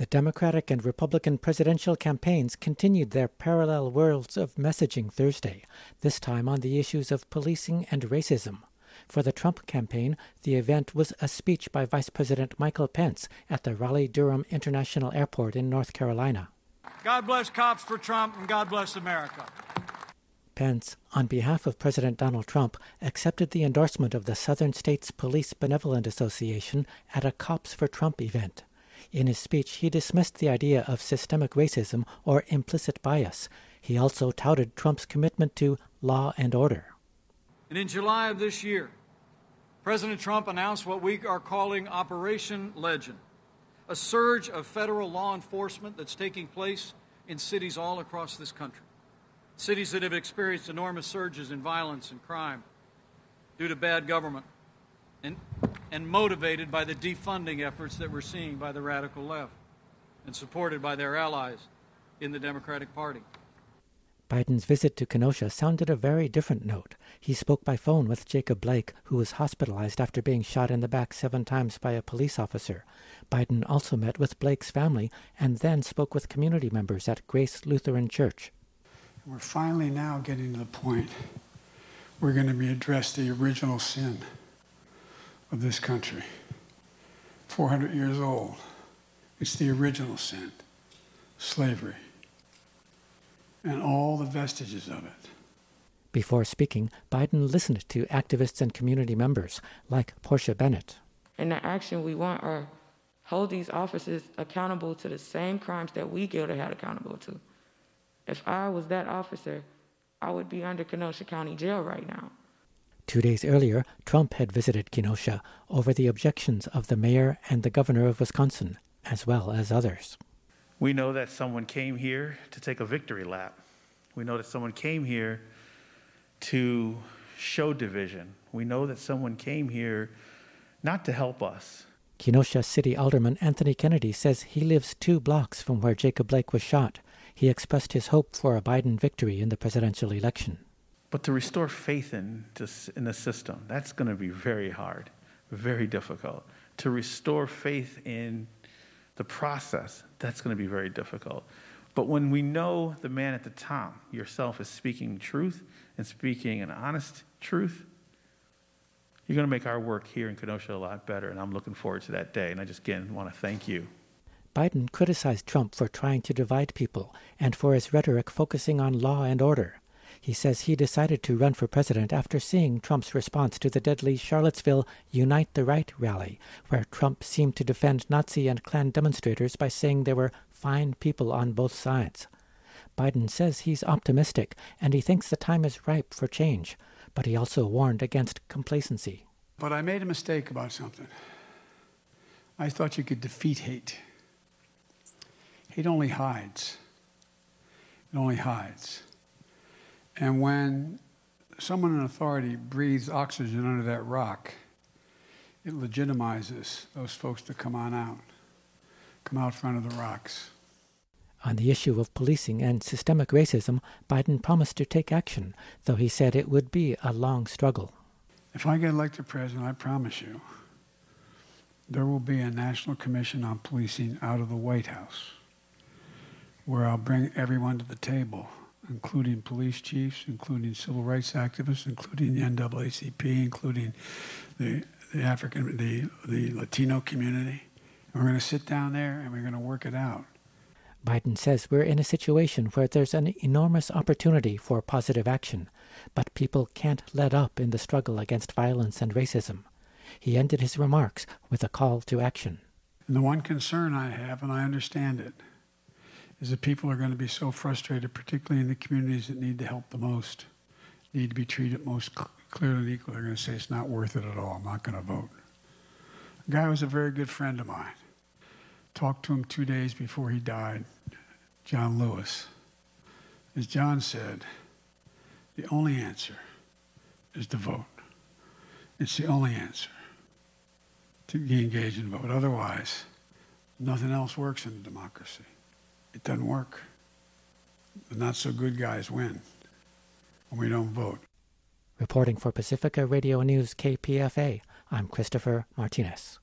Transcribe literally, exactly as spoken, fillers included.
The Democratic and Republican presidential campaigns continued their parallel worlds of messaging Thursday, this time on the issues of policing and racism. For the Trump campaign, the event was a speech by Vice President Michael Pence at the Raleigh-Durham International Airport in North Carolina. God bless cops for Trump, and God bless America. Pence, on behalf of President Donald Trump, accepted the endorsement of the Southern States Police Benevolent Association at a Cops for Trump event. In his speech, he dismissed the idea of systemic racism or implicit bias. He also touted Trump's commitment to law and order. And in July of this year, President Trump announced what we are calling Operation Legend, a surge of federal law enforcement that's taking place in cities all across this country. Cities that have experienced enormous surges in violence and crime due to bad government and, and motivated by the defunding efforts that we're seeing by the radical left and supported by their allies in the Democratic Party. Biden's visit to Kenosha sounded a very different note. He spoke by phone with Jacob Blake, who was hospitalized after being shot in the back seven times by a police officer. Biden also met with Blake's family and then spoke with community members at Grace Lutheran Church. We're finally now getting to the point we're going to be addressed the original sin of this country. four hundred years old. It's the original sin, slavery, and all the vestiges of it. Before speaking, Biden listened to activists and community members, like Portia Bennett. And the action we want are hold these officers accountable to the same crimes that we get held accountable to. If I was that officer, I would be under Kenosha County Jail right now. Two days earlier, Trump had visited Kenosha over the objections of the mayor and the governor of Wisconsin, as well as others. We know that someone came here to take a victory lap. We know that someone came here to show division. We know that someone came here not to help us. Kenosha City Alderman Anthony Kennedy says he lives two blocks from where Jacob Blake was shot. He expressed his hope for a Biden victory in the presidential election. But to restore faith in, in the system, that's going to be very hard, very difficult. To restore faith in the process, that's going to be very difficult. But when we know the man at the top, yourself, is speaking truth and speaking an honest truth, you're going to make our work here in Kenosha a lot better, and I'm looking forward to that day. And I just, again, want to thank you. Biden criticized Trump for trying to divide people and for his rhetoric focusing on law and order. He says he decided to run for president after seeing Trump's response to the deadly Charlottesville Unite the Right rally, where Trump seemed to defend Nazi and Klan demonstrators by saying there were fine people on both sides. Biden says he's optimistic and he thinks the time is ripe for change, but he also warned against complacency. But I made a mistake about something. I thought you could defeat hate. Hate only hides. It only hides. And when someone in authority breathes oxygen under that rock, it legitimizes those folks to come on out, come out front of the rocks. On the issue of policing and systemic racism, Biden promised to take action, though he said it would be a long struggle. If I get elected president, I promise you, there will be a National Commission on Policing out of the White House, where I'll bring everyone to the table, including police chiefs, including civil rights activists, including the N double A C P, including the, the African, the, the Latino community. And we're going to sit down there and we're going to work it out. Biden says we're in a situation where there's an enormous opportunity for positive action, but people can't let up in the struggle against violence and racism. He ended his remarks with a call to action. And the one concern I have, and I understand it, is that people are going to be so frustrated, particularly in the communities that need the help the most, need to be treated most cl- clearly and equally. They're going to say, it's not worth it at all. I'm not going to vote. A guy was a very good friend of mine. Talked to him two days before he died, John Lewis. As John said, the only answer is to vote. It's the only answer to engage and vote. Otherwise, nothing else works in a democracy. It doesn't work. The not-so-good guys win when we don't vote. Reporting for Pacifica Radio News K P F A, I'm Christopher Martinez.